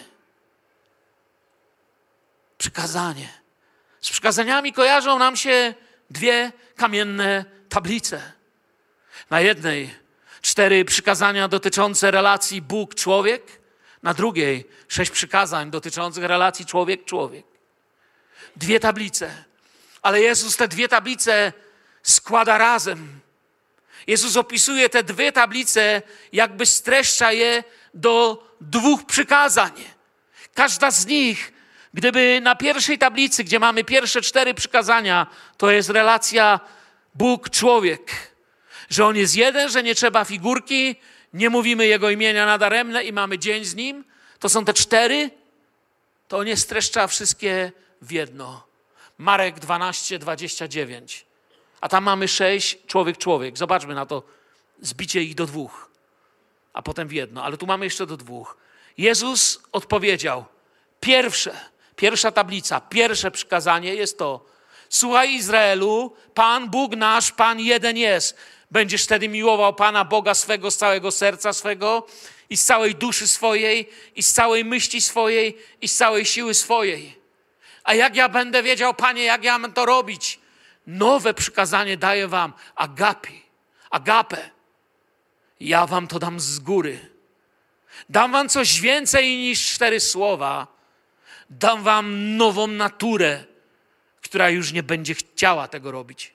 Przykazanie. Z przykazaniami kojarzą nam się dwie kamienne tablice. Na jednej cztery przykazania dotyczące relacji Bóg-człowiek, na drugiej sześć przykazań dotyczących relacji człowiek-człowiek. Dwie tablice. Ale Jezus te dwie tablice składa razem. Jezus opisuje te dwie tablice, jakby streszcza je do dwóch przykazań. Każda z nich, gdyby na pierwszej tablicy, gdzie mamy pierwsze cztery przykazania, to jest relacja Bóg-człowiek. Że On jest jeden, że nie trzeba figurki, nie mówimy Jego imienia nadaremne i mamy dzień z Nim. To są te cztery, to On je streszcza wszystkie w jedno. Marek dwanaście, dwadzieścia dziewięć. A tam mamy sześć, człowiek, człowiek. Zobaczmy na to, zbicie ich do dwóch, a potem w jedno. Ale tu mamy jeszcze do dwóch. Jezus odpowiedział, pierwsze, pierwsza tablica, pierwsze przykazanie jest to: słuchaj Izraelu, Pan Bóg nasz, Pan jeden jest. Będziesz wtedy miłował Pana Boga swego z całego serca swego i z całej duszy swojej i z całej myśli swojej i z całej siły swojej. A jak ja będę wiedział, Panie, jak ja mam to robić? Nowe przykazanie daję wam, agapi, agapę. Ja wam to dam z góry. Dam wam coś więcej niż cztery słowa. Dam wam nową naturę, która już nie będzie chciała tego robić.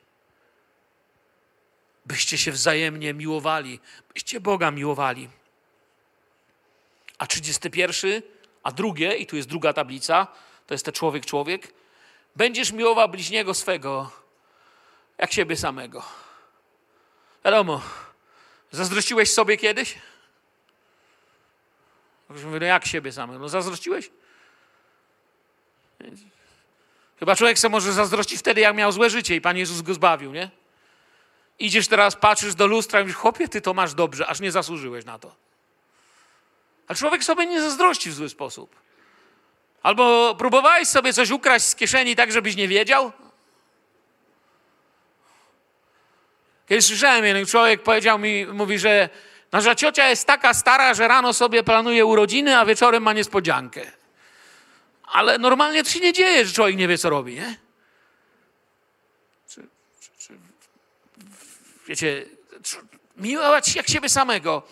Byście się wzajemnie miłowali, byście Boga miłowali. A trzydziesty pierwszy, a drugie, i tu jest druga tablica, to jest ten człowiek, człowiek. Będziesz miłował bliźniego swego, jak siebie samego. Wiadomo, zazdrościłeś sobie kiedyś? Mówię, no jak siebie samego? No zazdrościłeś? Chyba człowiek sobie może zazdrościć wtedy, jak miał złe życie i Pan Jezus go zbawił, nie? Idziesz teraz, patrzysz do lustra i mówisz, chłopie, ty to masz dobrze, aż nie zasłużyłeś na to. A człowiek sobie nie zazdrości w zły sposób. Albo próbowałeś sobie coś ukraść z kieszeni tak, żebyś nie wiedział? Kiedyś słyszałem, jeden człowiek powiedział mi, mówi, że nasza ciocia jest taka stara, że rano sobie planuje urodziny, a wieczorem ma niespodziankę. Ale normalnie to się nie dzieje, że człowiek nie wie, co robi, nie? Czy, czy, czy, wiecie, miłować jak siebie samego.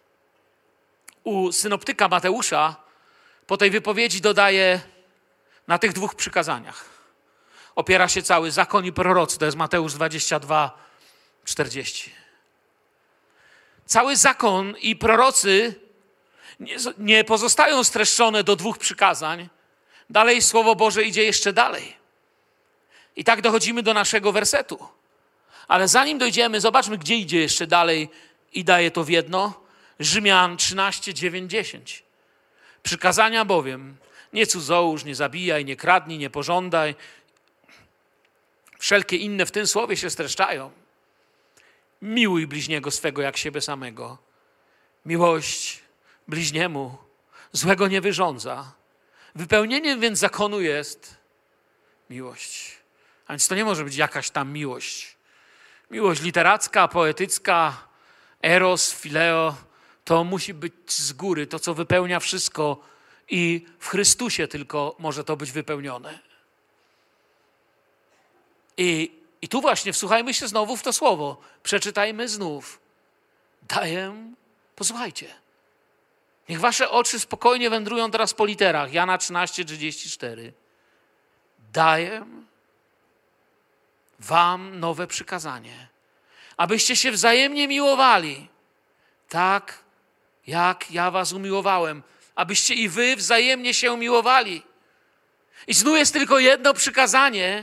U synoptyka Mateusza po tej wypowiedzi dodaje na tych dwóch przykazaniach. Opiera się cały zakon i prorocy. To jest Mateusz dwadzieścia dwa, czterdzieści. Cały zakon i prorocy nie, nie pozostają streszczone do dwóch przykazań. Dalej Słowo Boże idzie jeszcze dalej. I tak dochodzimy do naszego wersetu. Ale zanim dojdziemy, zobaczmy, gdzie idzie jeszcze dalej i daje to w jedno. Rzymian trzynaście, dziewięć, dziesięć. Przykazania bowiem: nie cudzołóż, nie zabijaj, nie kradnij, nie pożądaj. Wszelkie inne w tym słowie się streszczają. Miłuj bliźniego swego jak siebie samego. Miłość bliźniemu złego nie wyrządza. Wypełnieniem więc zakonu jest miłość. A więc to nie może być jakaś tam miłość. Miłość literacka, poetycka, eros, fileo, to musi być z góry, to co wypełnia wszystko i w Chrystusie tylko może to być wypełnione. I, i tu właśnie wsłuchajmy się znowu w to słowo. Przeczytajmy znów. Daję, posłuchajcie. Niech wasze oczy spokojnie wędrują teraz po literach. Jana trzynaście, trzydzieści cztery. Daję wam nowe przykazanie, abyście się wzajemnie miłowali, tak jak ja was umiłowałem, abyście i wy wzajemnie się miłowali. I znów jest tylko jedno przykazanie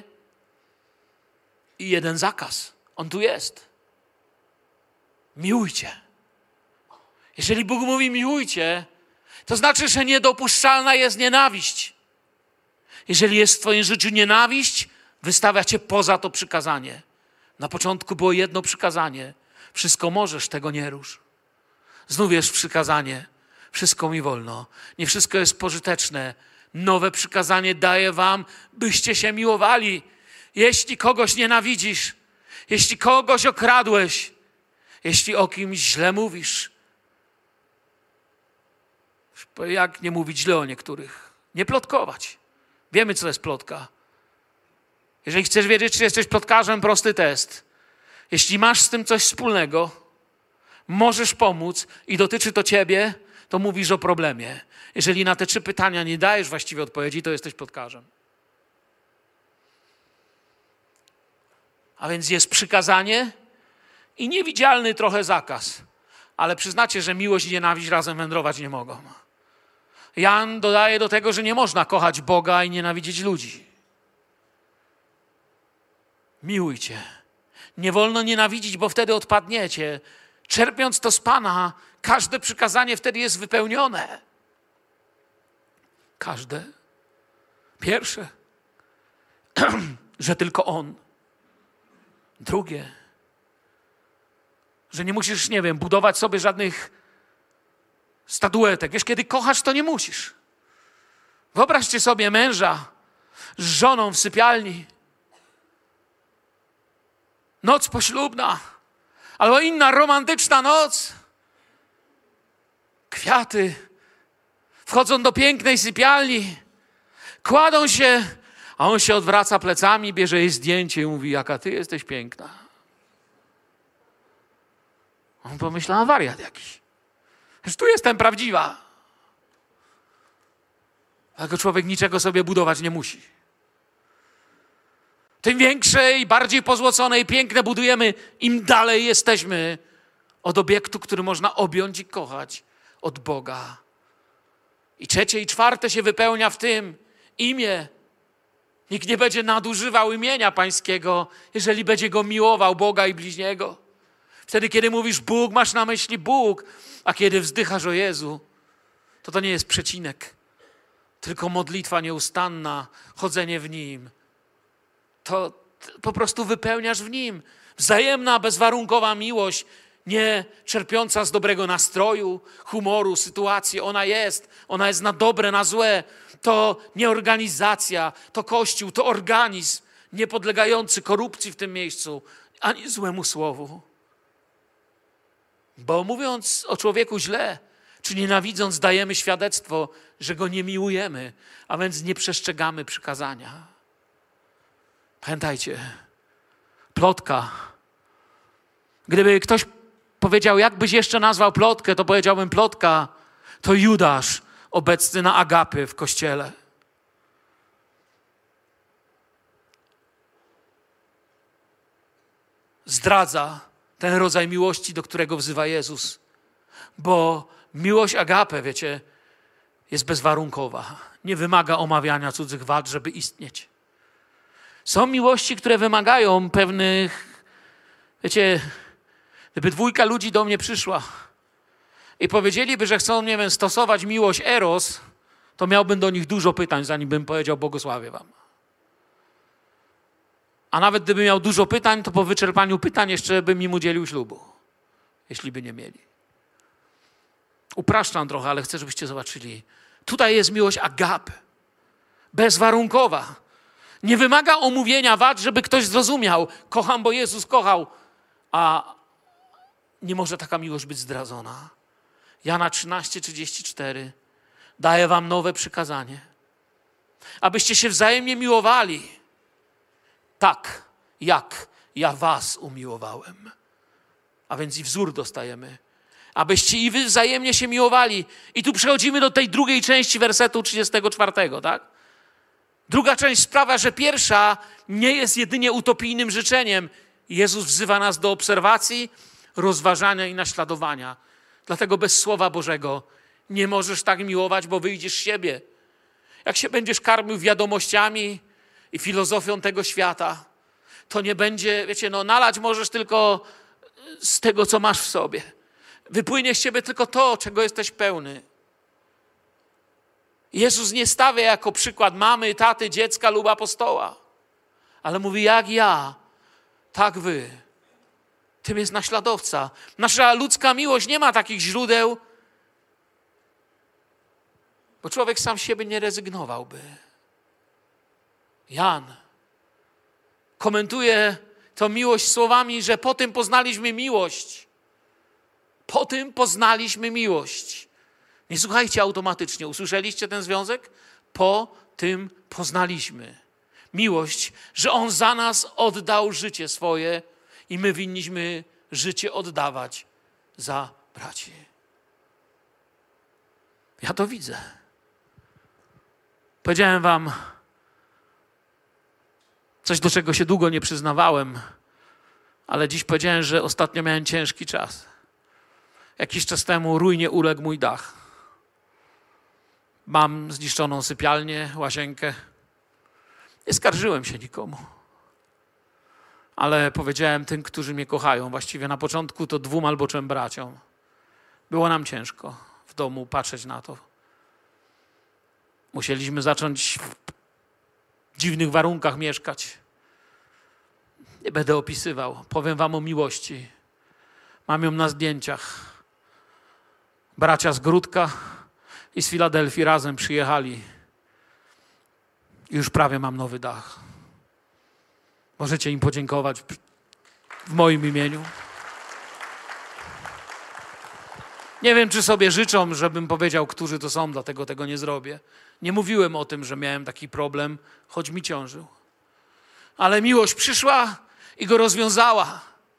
i jeden zakaz. On tu jest. Miłujcie. Jeżeli Bóg mówi miłujcie, to znaczy, że niedopuszczalna jest nienawiść. Jeżeli jest w twoim życiu nienawiść, wystawia cię poza to przykazanie. Na początku było jedno przykazanie. Wszystko możesz, tego nie rusz. Znów jest przykazanie. Wszystko mi wolno. Nie wszystko jest pożyteczne. Nowe przykazanie daję wam, byście się miłowali. Jeśli kogoś nienawidzisz, jeśli kogoś okradłeś, jeśli o kimś źle mówisz, jak nie mówić źle o niektórych? Nie plotkować. Wiemy, co to jest plotka. Jeżeli chcesz wiedzieć, czy jesteś plotkarzem, prosty test. Jeśli masz z tym coś wspólnego, możesz pomóc i dotyczy to ciebie, to mówisz o problemie. Jeżeli na te trzy pytania nie dajesz właściwie odpowiedzi, to jesteś plotkarzem. A więc jest przykazanie i niewidzialny trochę zakaz. Ale przyznacie, że miłość i nienawiść razem wędrować nie mogą. Jan dodaje do tego, że nie można kochać Boga i nienawidzieć ludzi. Miłujcie. Nie wolno nienawidzić, bo wtedy odpadniecie. Czerpiąc to z Pana, każde przykazanie wtedy jest wypełnione. Każde. Pierwsze, że tylko On. Drugie, że nie musisz, nie wiem, budować sobie żadnych statuetek. Wiesz, kiedy kochasz, to nie musisz. Wyobraźcie sobie męża z żoną w sypialni. Noc poślubna, albo inna romantyczna noc. Kwiaty wchodzą do pięknej sypialni, kładą się, a on się odwraca plecami, bierze jej zdjęcie i mówi, jaka ty jesteś piękna. On pomyślał, wariat jakiś. Że tu jestem prawdziwa. Tylko człowiek niczego sobie budować nie musi. Tym większe i bardziej pozłocone i piękne budujemy, im dalej jesteśmy od obiektu, który można objąć i kochać, od Boga. I trzecie i czwarte się wypełnia w tym imię. Nikt nie będzie nadużywał imienia Pańskiego, jeżeli będzie go miłował, Boga i bliźniego. Wtedy, kiedy mówisz Bóg, masz na myśli Bóg, a kiedy wzdychasz o Jezu, to to nie jest przecinek, tylko modlitwa nieustanna, chodzenie w Nim. To po prostu wypełniasz w Nim. Wzajemna, bezwarunkowa miłość, nie czerpiąca z dobrego nastroju, humoru, sytuacji. Ona jest. Ona jest na dobre, na złe. To nie organizacja, to Kościół, to organizm niepodlegający korupcji w tym miejscu, ani złemu słowu. Bo mówiąc o człowieku źle, czy nienawidząc, dajemy świadectwo, że go nie miłujemy, a więc nie przestrzegamy przykazania. Pamiętajcie, plotka. Gdyby ktoś powiedział, jak byś jeszcze nazwał plotkę, to powiedziałbym, plotka to Judasz obecny na agapy w kościele. Zdradza ten rodzaj miłości, do którego wzywa Jezus. Bo miłość agape, wiecie, jest bezwarunkowa. Nie wymaga omawiania cudzych wad, żeby istnieć. Są miłości, które wymagają pewnych, wiecie, gdyby dwójka ludzi do mnie przyszła i powiedzieliby, że chcą, nie wiem, stosować miłość eros, to miałbym do nich dużo pytań, zanim bym powiedział błogosławię wam. A nawet gdybym miał dużo pytań, to po wyczerpaniu pytań jeszcze bym im udzielił ślubu, jeśli by nie mieli. Upraszczam trochę, ale chcę, żebyście zobaczyli. Tutaj jest miłość agape, bezwarunkowa. Nie wymaga omówienia wad, żeby ktoś zrozumiał. Kocham, bo Jezus kochał. A nie może taka miłość być zdradzona. Jana trzynaście trzydzieści cztery. Daję wam nowe przykazanie. Abyście się wzajemnie miłowali. Tak, jak ja was umiłowałem. A więc i wzór dostajemy. Abyście i wy wzajemnie się miłowali. I tu przechodzimy do tej drugiej części wersetu trzydziestego czwartego, tak? Druga część sprawia, że pierwsza nie jest jedynie utopijnym życzeniem. Jezus wzywa nas do obserwacji, rozważania i naśladowania. Dlatego bez Słowa Bożego nie możesz tak miłować, bo wyjdziesz z siebie. Jak się będziesz karmił wiadomościami i filozofią tego świata, to nie będzie, wiecie, no nalać możesz tylko z tego, co masz w sobie. Wypłynie z ciebie tylko to, czego jesteś pełny. Jezus nie stawia jako przykład mamy, taty, dziecka lub apostoła, ale mówi, jak ja, tak wy. Tym jest naśladowca. Nasza ludzka miłość nie ma takich źródeł, bo człowiek sam siebie nie rezygnowałby. Jan komentuje tę miłość słowami, że po tym poznaliśmy miłość. Po tym poznaliśmy miłość. Nie słuchajcie automatycznie. Usłyszeliście ten związek? Po tym poznaliśmy miłość, że On za nas oddał życie swoje i my winniśmy życie oddawać za braci. Ja to widzę. Powiedziałem wam coś, do czego się długo nie przyznawałem, ale dziś powiedziałem, że ostatnio miałem ciężki czas. Jakiś czas temu ruinie uległ mój dach. Mam zniszczoną sypialnię, łazienkę. Nie skarżyłem się nikomu. Ale powiedziałem tym, którzy mnie kochają, właściwie na początku to dwóm albo trzem braciom. Było nam ciężko w domu patrzeć na to. Musieliśmy zacząć w dziwnych warunkach mieszkać. Nie będę opisywał. Powiem wam o miłości. Mam ją na zdjęciach. Bracia z Gródka i z Filadelfii razem przyjechali. I już prawie mam nowy dach. Możecie im podziękować w moim imieniu. Nie wiem, czy sobie życzą, żebym powiedział, którzy to są, dlatego tego nie zrobię. Nie mówiłem o tym, że miałem taki problem, choć mi ciążył. Ale miłość przyszła i go rozwiązała.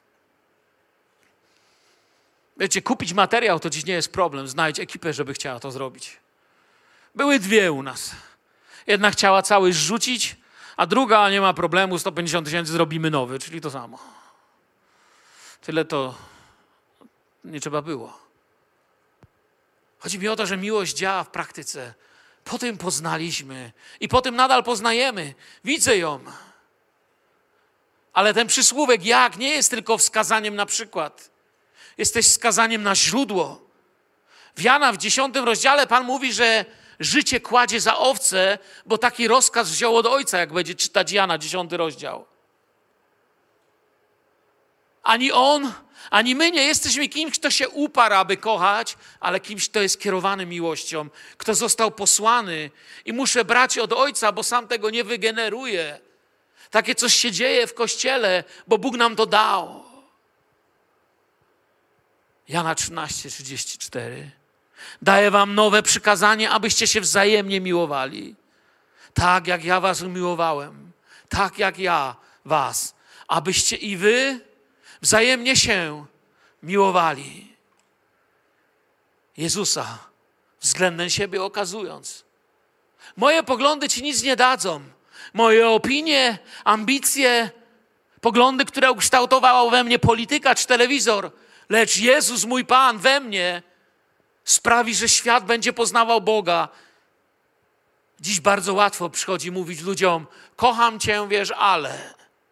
Wiecie, kupić materiał to dziś nie jest problem. Znajdź ekipę, żeby chciała to zrobić. Były dwie u nas. Jedna chciała cały zrzucić, a druga nie ma problemu, sto pięćdziesiąt tysięcy zrobimy nowy, czyli to samo. Tyle to nie trzeba było. Chodzi mi o to, że miłość działa w praktyce. Po tym poznaliśmy i po tym nadal poznajemy. Widzę ją. Ale ten przysłówek jak nie jest tylko wskazaniem na przykład. Jesteś wskazaniem na źródło. W Jana w dziesiątym rozdziale Pan mówi, że życie kładzie za owce, bo taki rozkaz wziął od Ojca, jak będzie czytać Jana, dziesiąty rozdział. Ani on, ani my nie jesteśmy kimś, kto się uparł, aby kochać, ale kimś, kto jest kierowany miłością, kto został posłany i muszę brać od Ojca, bo sam tego nie wygeneruję. Takie coś się dzieje w Kościele, bo Bóg nam to dał. Jana trzynaście, trzydzieści cztery. Daję wam nowe przykazanie, abyście się wzajemnie miłowali. Tak jak ja was umiłowałem. Tak jak ja was. Abyście i wy wzajemnie się miłowali. Jezusa względem siebie okazując. Moje poglądy ci nic nie dadzą. Moje opinie, ambicje, poglądy, które ukształtowała we mnie polityka czy telewizor, lecz Jezus, mój Pan, we mnie sprawi, że świat będzie poznawał Boga. Dziś bardzo łatwo przychodzi mówić ludziom, kocham Cię, wiesz, ale.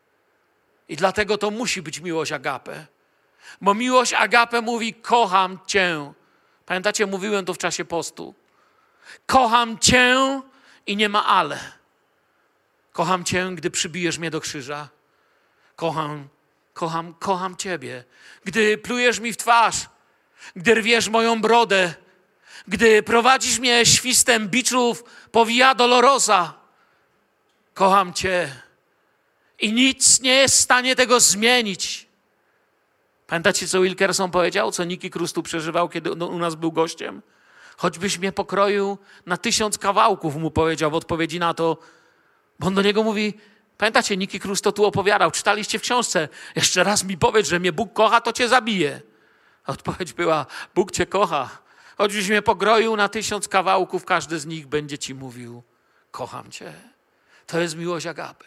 I dlatego to musi być miłość agape. Bo miłość agape mówi, kocham Cię. Pamiętacie, mówiłem to w czasie postu. Kocham Cię i nie ma ale. Kocham Cię, gdy przybijesz mnie do krzyża. Kocham, kocham, kocham Ciebie. Gdy plujesz mi w twarz, gdy rwiesz moją brodę, gdy prowadzisz mnie świstem biczów po Via Dolorosa. Kocham Cię. I nic nie jest w stanie tego zmienić. Pamiętacie, co Wilkerson powiedział? Co Nicky Cruz tu przeżywał, kiedy u nas był gościem? Choćbyś mnie pokroił na tysiąc kawałków, mu powiedział w odpowiedzi na to. Bo on do niego mówi, pamiętacie, Nicky Cruz to tu opowiadał, czytaliście w książce. Jeszcze raz mi powiedz, że mnie Bóg kocha, to cię zabije. A odpowiedź była, Bóg cię kocha. Choćbyś mnie pokroił na tysiąc kawałków, każdy z nich będzie ci mówił, kocham cię. To jest miłość agape.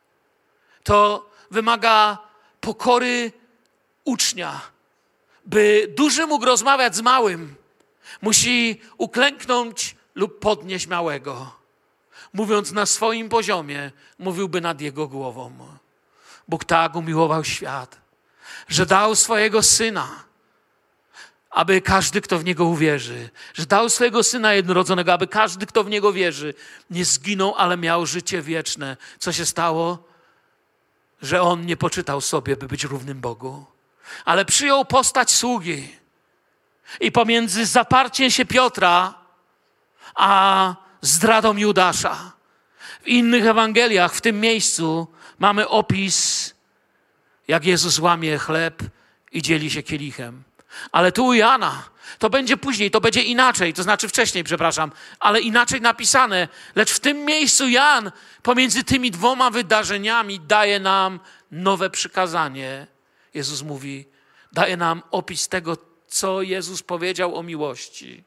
To wymaga pokory ucznia. By duży mógł rozmawiać z małym, musi uklęknąć lub podnieść małego. Mówiąc na swoim poziomie, mówiłby nad jego głową. Bóg tak umiłował świat, że dał swojego Syna, aby każdy, kto w Niego uwierzy, że dał swojego Syna jednorodzonego, aby każdy, kto w Niego wierzy, nie zginął, ale miał życie wieczne. Co się stało? Że On nie poczytał sobie, by być równym Bogu, ale przyjął postać sługi. I pomiędzy zaparciem się Piotra a zdradą Judasza, w innych Ewangeliach, w tym miejscu mamy opis, jak Jezus łamie chleb i dzieli się kielichem. Ale tu u Jana, to będzie później, to będzie inaczej, to znaczy wcześniej, przepraszam, ale inaczej napisane. Lecz w tym miejscu Jan pomiędzy tymi dwoma wydarzeniami daje nam nowe przykazanie. Jezus mówi, daje nam opis tego, co Jezus powiedział o miłości.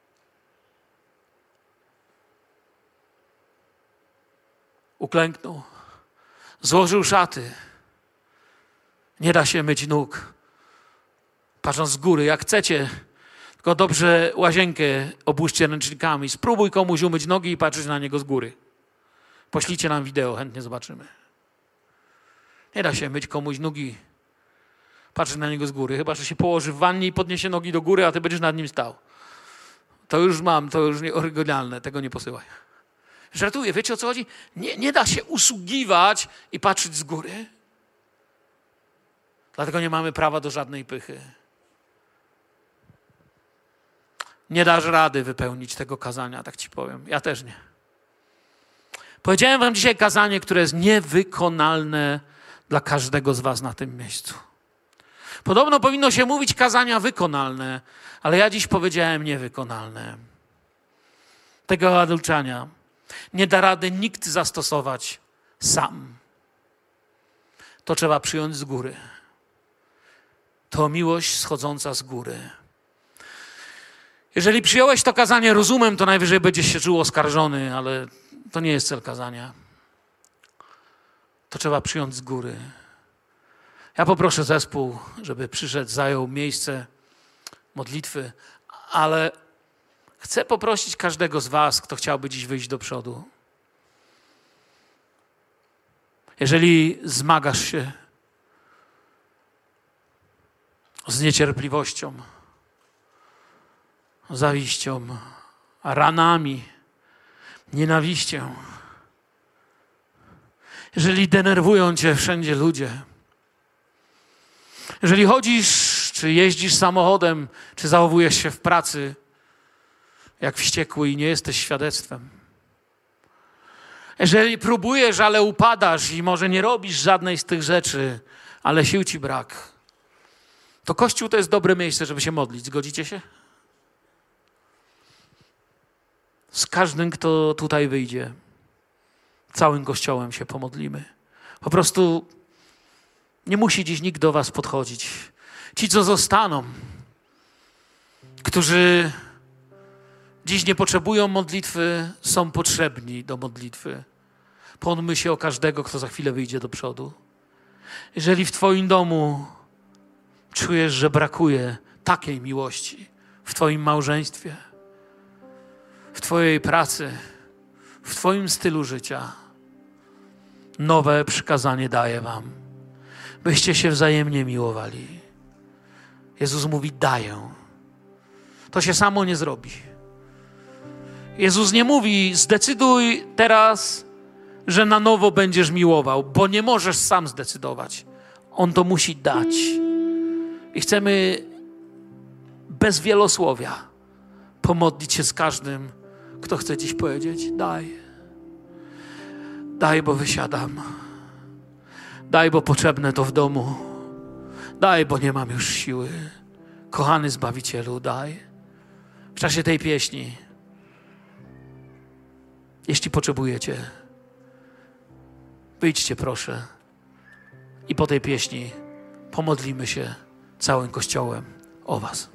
Uklęknął, złożył szaty. Nie da się myć nóg, patrząc z góry. Jak chcecie, tylko dobrze łazienkę obłóżcie ręcznikami. Spróbuj komuś umyć nogi i patrzeć na niego z góry. Poślijcie nam wideo, chętnie zobaczymy. Nie da się myć komuś nogi, patrzeć na niego z góry. Chyba że się położy w wannie i podniesie nogi do góry, a ty będziesz nad nim stał. To już mam, to już nie oryginalne, tego nie posyłaj. Żartuję, wiecie o co chodzi? Nie, nie da się usługiwać i patrzeć z góry. Dlatego nie mamy prawa do żadnej pychy. Nie dasz rady wypełnić tego kazania, tak ci powiem. Ja też nie. Powiedziałem wam dzisiaj kazanie, które jest niewykonalne dla każdego z was na tym miejscu. Podobno powinno się mówić kazania wykonalne, ale ja dziś powiedziałem niewykonalne. Tego nauczania nie da rady nikt zastosować sam. To trzeba przyjąć z góry. To miłość schodząca z góry. Jeżeli przyjąłeś to kazanie rozumem, to najwyżej będziesz się czuł oskarżony, ale to nie jest cel kazania. To trzeba przyjąć z góry. Ja poproszę zespół, żeby przyszedł, zajął miejsce modlitwy, ale chcę poprosić każdego z was, kto chciałby dziś wyjść do przodu. Jeżeli zmagasz się z niecierpliwością, zawiścią, ranami, nienawiścią, jeżeli denerwują cię wszędzie ludzie, jeżeli chodzisz, czy jeździsz samochodem, czy zachowujesz się w pracy jak wściekły i nie jesteś świadectwem, jeżeli próbujesz, ale upadasz i może nie robisz żadnej z tych rzeczy, ale sił ci brak, to Kościół to jest dobre miejsce, żeby się modlić. Zgodzicie się? Z każdym, kto tutaj wyjdzie, całym Kościołem się pomodlimy. Po prostu nie musi dziś nikt do was podchodzić. Ci, co zostaną, którzy dziś nie potrzebują modlitwy, są potrzebni do modlitwy. Pomódlmy się o każdego, kto za chwilę wyjdzie do przodu. Jeżeli w twoim domu czujesz, że brakuje takiej miłości, w twoim małżeństwie, w twojej pracy, w twoim stylu życia, nowe przykazanie daję wam, byście się wzajemnie miłowali. Jezus mówi, daję. To się samo nie zrobi. Jezus nie mówi, zdecyduj teraz, że na nowo będziesz miłował, bo nie możesz sam zdecydować. On to musi dać. I chcemy bez wielosłowia pomodlić się z każdym, kto chce dziś powiedzieć, daj. Daj, bo wysiadam. Daj, bo potrzebne to w domu. Daj, bo nie mam już siły. Kochany Zbawicielu, daj. W czasie tej pieśni, jeśli potrzebujecie, wyjdźcie proszę i po tej pieśni pomodlimy się całym Kościołem o was.